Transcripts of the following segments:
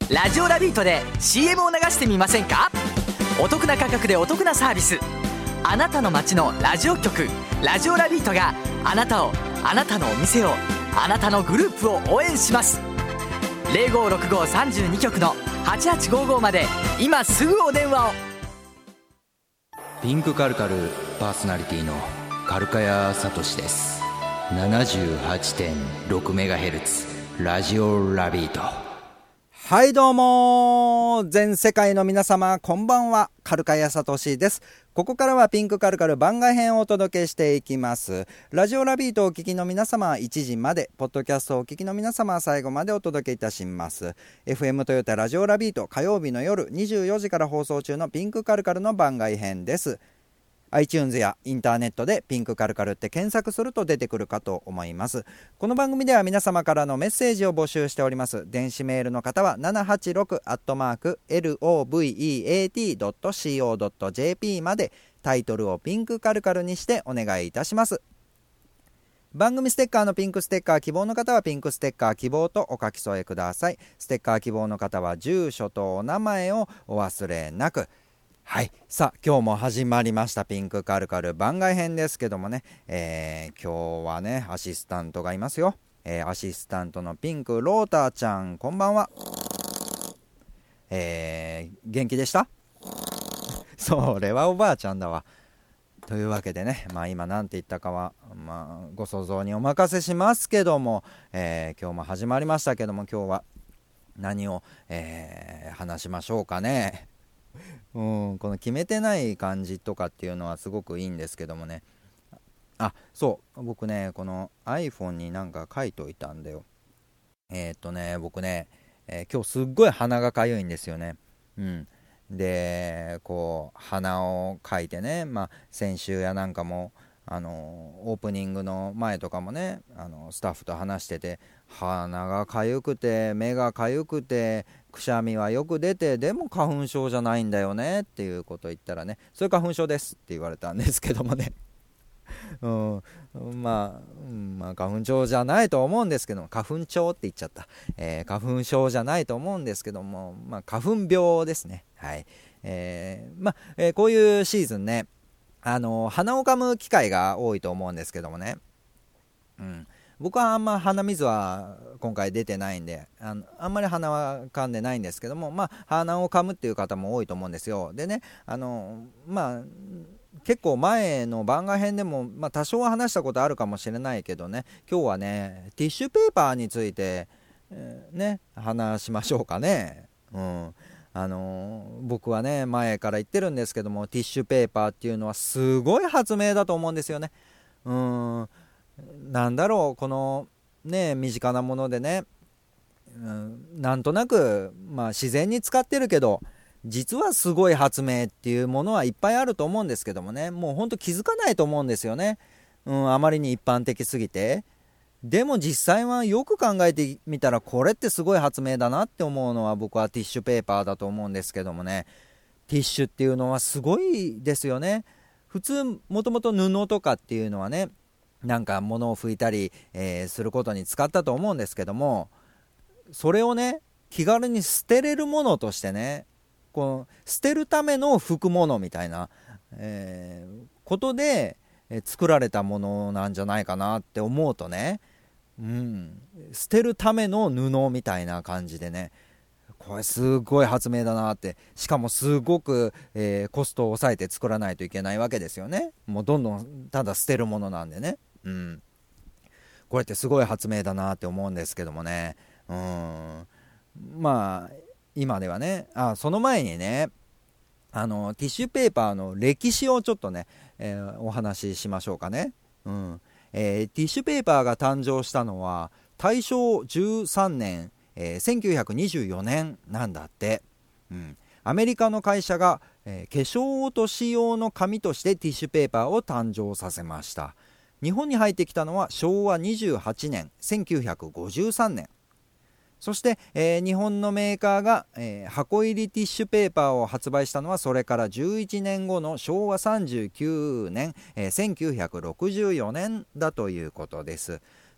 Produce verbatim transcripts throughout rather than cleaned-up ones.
ラジオラビートで シーエム を流してみませんか？お得な価格でお得なサービス。あなたの街のラジオ局ラジオラビートがあなたを、あなたのお店を、あなたのグループを応援します。 ゼロごろくごさんにきょくのはちはちごごまで今すぐお電話を。 ピンクカルカルパーソナリティのカルカヤサトシです。 ななじゅうはちてんろくメガヘルツ ラジオラビート。 はいどうも全世界の皆様こんばんは、カルカヤサトシです。ここからはピンクカルカル番外編をお届けしていきます。ラジオラビートをお聞きの皆様はいちじまで、ポッドキャストをお聞きの皆様は最後までお届けいたします。 エフエム トヨタラジオラビート、火曜日の夜にじゅうよじから放送中のピンクカルカルの番外編です。iTunes やインターネットでピンクカルカルって検索すると出てくるかと思います。この番組では皆様からのメッセージを募集しております。電子メールの方は ななはちろく アットマーク エルオーブイイーエーティー ドット シーオー ドット ジェーピー までタイトルをピンクカルカルにしてお願いいたします。番組ステッカーのピンクステッカー希望の方はピンクステッカー希望とお書き添えください。ステッカー希望の方は住所とお名前をお忘れなく。はい、さあ今日も始まりましたピンクカルカル番外編ですけどもね、えー、今日はねアシスタントがいますよ、えー、アシスタントのピンクローターちゃん、こんばんは。えー、元気でした？それはおばあちゃんだわ。というわけでね、まあ今なんて言ったかは、まあ、ご想像にお任せしますけども、えー、今日も始まりましたけども、今日は何を、えー、話しましょうかね。うん、この決めてない感じとかっていうのはすごくいいんですけどもね。あ、そう僕ねこの iPhone になんか書いといたんだよ。えー、っとね僕ね、えー、今日すっごい鼻がかゆいんですよね。うんでこう鼻をかいてね、まあ先週やなんかもあのオープニングの前とかもね、あのスタッフと話してて、鼻がかゆくて目がかゆくてくしゃみはよく出て、でも花粉症じゃないんだよねっていうことを言ったらね、それ花粉症ですって言われたんですけどもねうん、まあ、うん、まあ花粉症じゃないと思うんですけども、花粉症って言っちゃった、えー、花粉症じゃないと思うんですけども、まあ花粉病ですね。はい、えー、まあ、えー、こういうシーズンね、あの鼻をかむ機会が多いと思うんですけどもね、うん、僕はあんま鼻水は今回出てないんで、あのあんまり鼻は噛んでないんですけども、まあ鼻を噛むっていう方も多いと思うんですよ。でね、あのまあ結構前の番外編でも、まあ、多少は話したことあるかもしれないけどね、今日はねティッシュペーパーについて、えー、ね話しましょうかね。うんあのー、僕はね前から言ってるんですけども、ティッシュペーパーっていうのはすごい発明だと思うんですよね。うーんなんだろう、このね身近なものでね、うん、なんとなく、まあ、自然に使ってるけど実はすごい発明っていうものはいっぱいあると思うんですけどもね、もうほんと気づかないと思うんですよね。うん、あまりに一般的すぎて。でも実際はよく考えてみたら、これってすごい発明だなって思うのは僕はティッシュペーパーだと思うんですけどもね。ティッシュっていうのはすごいですよね。普通もともと布とかっていうのはね、なんか物を拭いたり、えー、することに使ったと思うんですけども、それをね気軽に捨てれるものとしてね、この捨てるための拭くものみたいな、えー、ことで、えー、作られたものなんじゃないかなって思うとね、うん、捨てるための布みたいな感じでね、これすごい発明だなって。しかもすごく、えー、コストを抑えて作らないといけないわけですよね。もうどんどんただ捨てるものなんでね、うん、これってすごい発明だなって思うんですけどもね。うん、まあ今ではね、あその前にね、あのティッシュペーパーの歴史をちょっとね、えー、お話ししましょうかね。うんえー、ティッシュペーパーが誕生したのは大正じゅうさんねん、えー、せんきゅうひゃくにじゅうよねんなんだって。うん、アメリカの会社が、えー、化粧落とし用の紙としてティッシュペーパーを誕生させました。日本に入ってきたのはしょうわにじゅうはちねん、せんきゅうひゃくごじゅうさんねん。そして、えー、日本のメーカーが、えー、箱入りティッシュペーパーを発売したのはそれからじゅういちねんごのしょうわさんじゅうきゅうねん、えー、せんきゅうひゃくろくじゅうよねんだということです。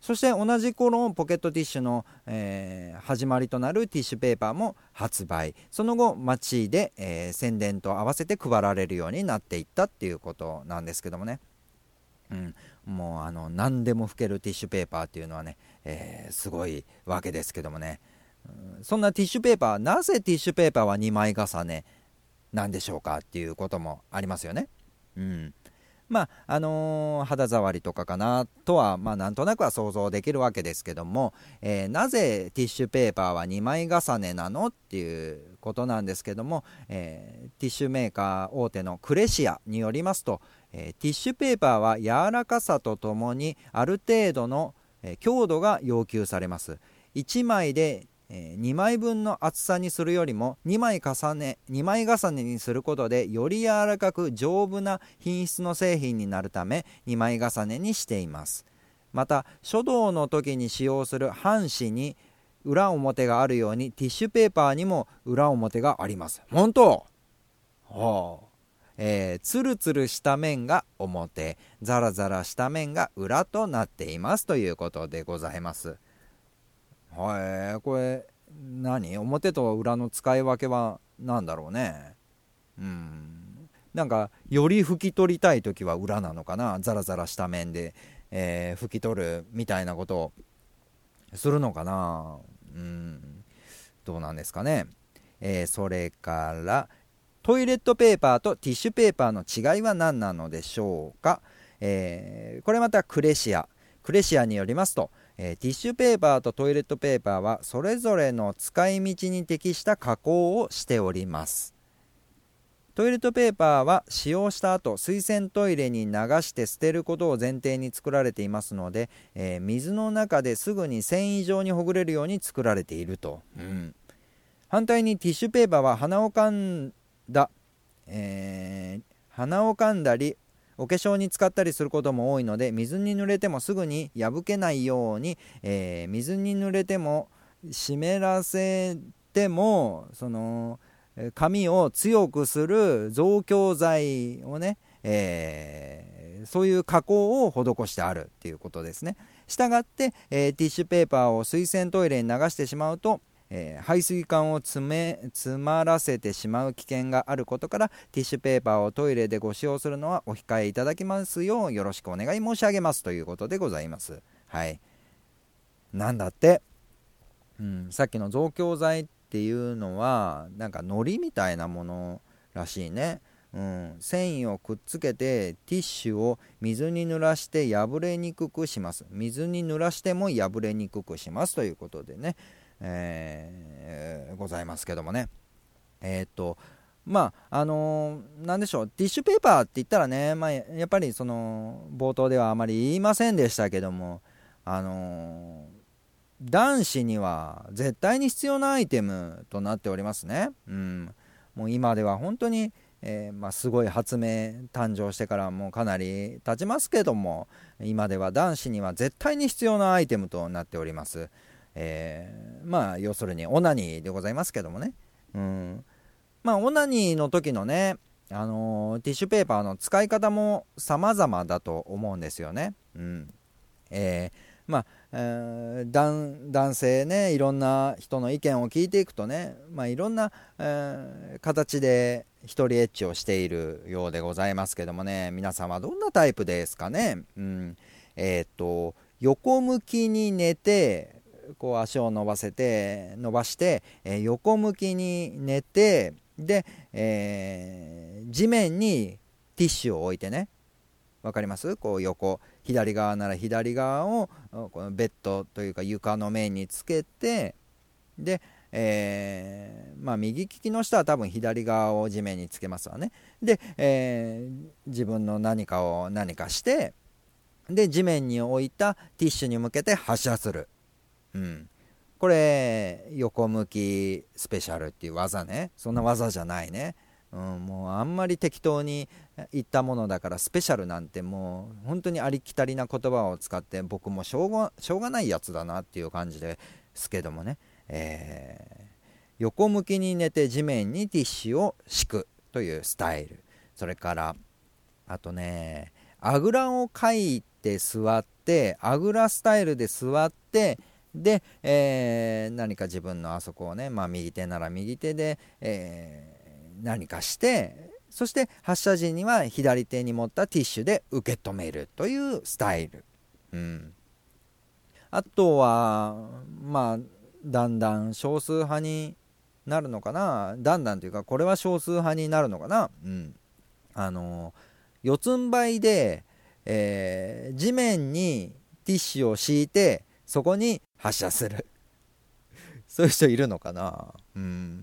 そして同じ頃ポケットティッシュの、えー、始まりとなるティッシュペーパーも発売。その後街で、えー、宣伝と合わせて配られるようになっていったっていうことなんですけどもね、うん、もうあの何でも拭けるティッシュペーパーっていうのはね、えー、すごいわけですけどもね、うん、そんなティッシュペーパー、なぜティッシュペーパーはにまい重ねなんでしょうかっていうこともありますよね。うん、まああのー、肌触りとかかなとは、まあ、なんとなくは想像できるわけですけども、えー、なぜティッシュペーパーはにまい重ねなのっていうことなんですけども、えー、ティッシュメーカー大手のクレシアによりますと、えー、ティッシュペーパーは柔らかさとともにある程度の、えー、強度が要求されます。いちまいでにまいぶんの厚さにするよりもにまい重ねにまい重ねにすることでより柔らかく丈夫な品質の製品になるためにまい重ねにしています。また書道の時に使用する半紙に裏表があるようにティッシュペーパーにも裏表があります。本当？はあ、えー、つるつるした面が表、ザラザラした面が裏となっていますということでございます。はい、これ何？表と裏の使い分けは何だろうね。うん、なんかより拭き取りたいときは裏なのかな、ザラザラした面で、えー、拭き取るみたいなことをするのかな。うん、どうなんですかね。えー、それからトイレットペーパーとティッシュペーパーの違いは何なのでしょうか。えー、これまたクレシアクレシアによりますと、えー、ティッシュペーパーとトイレットペーパーはそれぞれの使い道に適した加工をしております。トイレットペーパーは使用した後水洗トイレに流して捨てることを前提に作られていますので、えー、水の中ですぐに繊維状にほぐれるように作られていると、うん、反対にティッシュペーパーは鼻をかんだ、えー、鼻をかんだりお化粧に使ったりすることも多いので水に濡れてもすぐに破けないように、えー、水に濡れても湿らせてもその紙を強くする増強剤をね、えー、そういう加工を施してあるっていうことですね。したがって、えー、ティッシュペーパーを水洗トイレに流してしまうとえー、排水管を詰め詰まらせてしまう危険があることからティッシュペーパーをトイレでご使用するのはお控えいただきますようよろしくお願い申し上げますということでございます。はい、なんだって、うん、さっきの増強剤っていうのはなんか糊みたいなものらしいね。うん、繊維をくっつけてティッシュを水に濡らして破れにくくします。水に濡らしても破れにくくしますということでね、えー、ございますけどもね。えー、っとまああのー、なんでしょう、ティッシュペーパーって言ったらね、まあ、やっぱりその冒頭ではあまり言いませんでしたけども、あのー、男子には絶対に必要なアイテムとなっておりますね。うん、もう今では本当に、えーまあ、すごい発明誕生してからもうかなり経ちますけども、今では男子には絶対に必要なアイテムとなっております。えー、まあ要するにオナニーでございますけどもね、うん、まあオナニーの時のね、あのー、ティッシュペーパーの使い方も様々だと思うんですよね。うん、えー、まあ、えー、男, 男性ね、いろんな人の意見を聞いていくとね、まあ、いろんな、えー、形で一人エッチをしているようでございますけどもね、皆さんはどんなタイプですかね。うん、えー、っと横向きに寝てこう足を伸ばせて伸ばして、えー、横向きに寝てで、えー、地面にティッシュを置いてね、わかります？こう横左側なら左側をこのベッドというか床の面につけて、で、えー、まあ右利きの人は多分左側を地面につけますわね。で、えー、自分の何かを何かしてで地面に置いたティッシュに向けて発射する。うん、これ横向きスペシャルっていう技ね。そんな技じゃないね、うん、もうあんまり適当に言ったものだからスペシャルなんてもう本当にありきたりな言葉を使って僕もしょうが、しょうがないやつだなっていう感じですけどもね、えー、横向きに寝て地面にティッシュを敷くというスタイル。それからあとね、あぐらをかいて座っってあぐらスタイルで座ってで、えー、何か自分のあそこをね、まあ、右手なら右手で、えー、何かして、そして発射時には左手に持ったティッシュで受け止めるというスタイル、うん、あとはまあだんだん少数派になるのかな、だんだんというかこれは少数派になるのかな、うん、あの四つん這いで、えー、地面にティッシュを敷いてそこに発射するそういう人いるのかな、うん、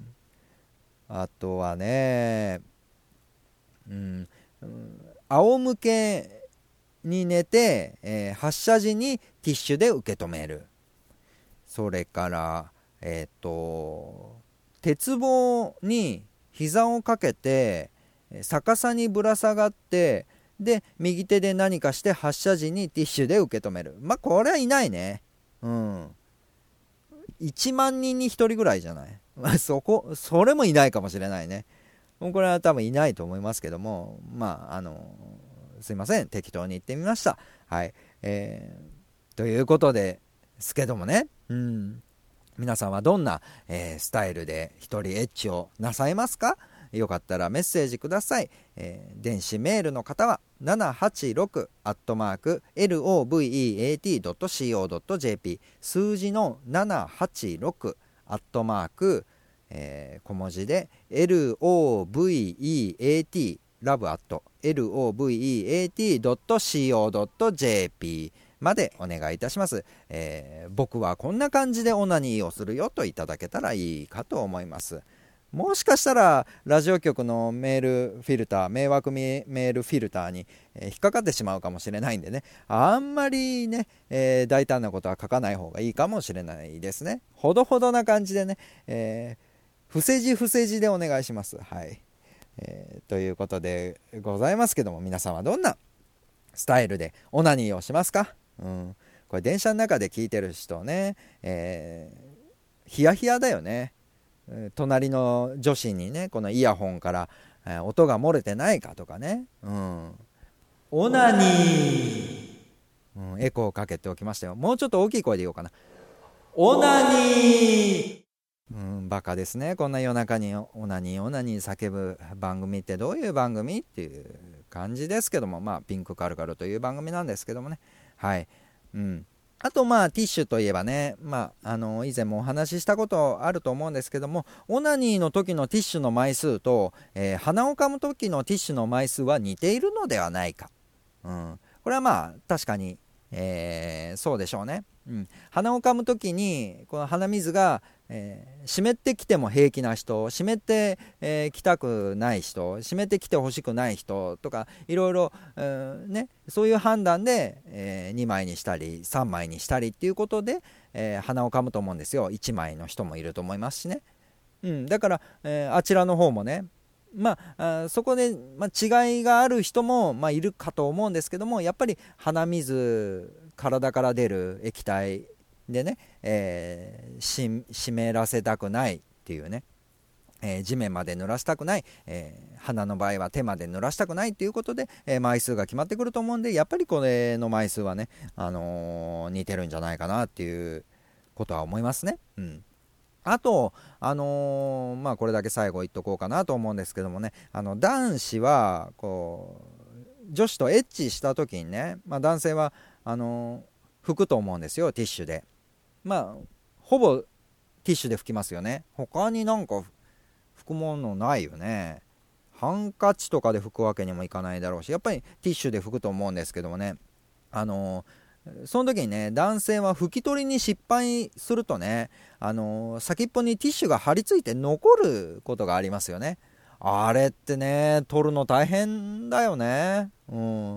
あとはね、うん、仰向けに寝て、えー、発射時にティッシュで受け止める。それからえっと鉄棒に膝をかけて逆さにぶら下がってで右手で何かして発射時にティッシュで受け止める。まあこれはいないね。うんいちまんにんにひとりぐらいじゃない、まあ、そこそれもいないかもしれないね。これは多分いないと思いますけども、まああのすいません適当に言ってみました。はい、えー、ということですけどもね、うん皆さんはどんな、えー、スタイルで一人エッチをなさいますか？よかったらメッセージください。えー、電子メールの方はななはちろくアットマーク ロベットドットコードットジェーピー 数字のななはちろくアットマーク、えー、小文字で ロベットラブアット ロベットドットコードットジェーピー までお願いいたします。えー、僕はこんな感じでオナニーをするよといただけたらいいかと思います。もしかしたらラジオ局のメールフィルター迷惑メールフィルターに、えー、引っかかってしまうかもしれないんでね、あんまりね、えー、大胆なことは書かない方がいいかもしれないですね。ほどほどな感じでね、えー、伏せ字伏せ字でお願いします。はい、えー、ということでございますけども、皆さんはどんなスタイルでオナニーをしますか？うん、これ電車の中で聞いてる人ね、えー、ヒヤヒヤだよね。隣の女子にねこのイヤホンから、えー、音が漏れてないかとかね、うん、オナニー、うん、エコーをかけておきましたよ。もうちょっと大きい声で言おうかな。オナニー、うん、バカですね。こんな夜中にオナニーオナニー叫ぶ番組ってどういう番組っていう感じですけども、まあピンクカルカルという番組なんですけどもね、はい、うん、あとまあティッシュといえばね、まあ、あの以前もお話ししたことあると思うんですけども、オナニーの時のティッシュの枚数と、えー、鼻をかむ時のティッシュの枚数は似ているのではないか、うん、これはまあ確かに、えー、そうでしょうね、うん、鼻をかむ時にこの鼻水が、えー、湿ってきても平気な人、湿ってき、えー、たくない人、湿ってきてほしくない人とかいろいろ、えーね、そういう判断で、えー、にまいにしたりさんまいにしたりっていうことで、えー、鼻をかむと思うんですよ。いちまいの人もいると思いますしね、うん、だから、えー、あちらの方もね、まあ、あそこで、まあ、違いがある人も、まあ、いるかと思うんですけども、やっぱり鼻水体から出る液体でね、えー、し湿らせたくないっていうね、えー、地面まで濡らしたくない、えー、鼻の場合は手まで濡らしたくないということで、えー、枚数が決まってくると思うんで、やっぱりこれの枚数はね、あのー、似てるんじゃないかなっていうことは思いますね。うん、あと、あのー、まあこれだけ最後言っとこうかなと思うんですけどもね、あの男子はこう女子とエッチした時にね、まあ、男性はあのー、拭くと思うんですよ、ティッシュで。まあほぼティッシュで拭きますよね。他になんか拭くものないよね。ハンカチとかで拭くわけにもいかないだろうし、やっぱりティッシュで拭くと思うんですけどもね、あのー、その時にね、男性は拭き取りに失敗するとね、あのー、先っぽにティッシュが貼り付いて残ることがありますよね。あれってね、取るの大変だよね。うん、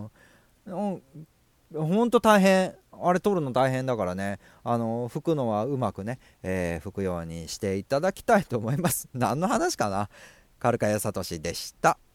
ほんと大変。あれ取るの大変だからね、あの拭くのはうまくね、えー、拭くようにしていただきたいと思います。何の話かな。カルカヤサトシでした。